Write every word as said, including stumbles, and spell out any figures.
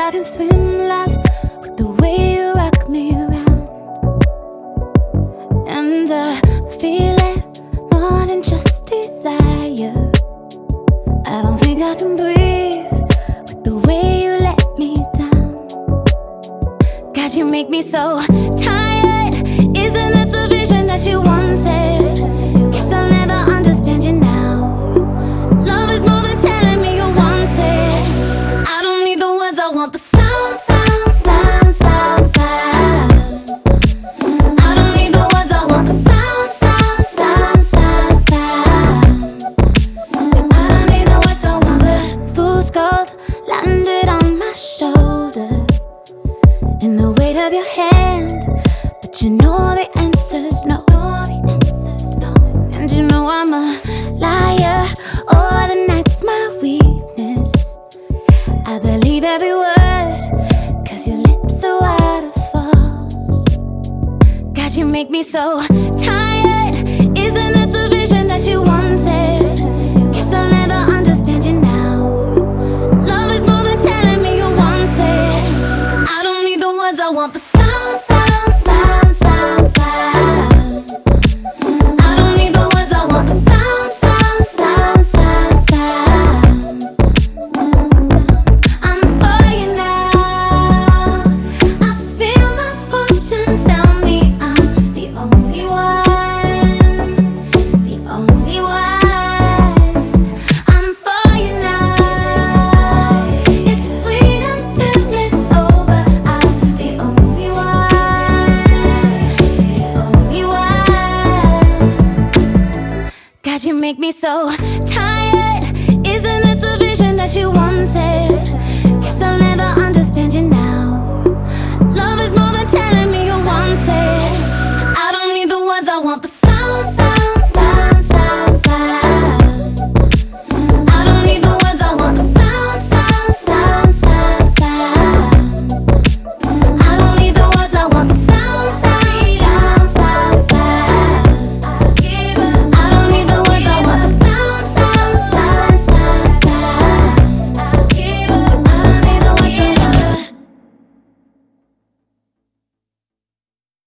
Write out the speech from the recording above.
I can swim, love, with the way you rock me around. And I feel it more than just desire. I don't think I can breathe with the way you let me down. God, you make me so tired. Isn't this the vision that you wanted? Guess I'll never understand you now. Love is more than telling me you want it. I don't need the words, I want the sound, sound, sound, sound, sound. I don't need the words, I want the sound, sound, sound, sound, sound. I don't need the words, I want the fool's gold landed on my shoulder, in the weight of your hand. But you know the answer's no. And you know I'm a liar. Oh, the night's my weakness. I believe every word, cause your lips are waterfalls. God, you make me so tired. Isn't this the vision that you wanted? Guess I'll never understand you now. Love is more than telling me you want it. I don't need the words, I want the sound, sound, sound, sound, sound. I don't need the words, I want the sound, sound, sound, sound, sound. I'm for you now. I feel my fortune tell me I'm the only one, the only one. I'm for you now. It's sweet until it's over. I'm the only one, the only one. God, you make me so tired. Isn't this the vision that you wanted?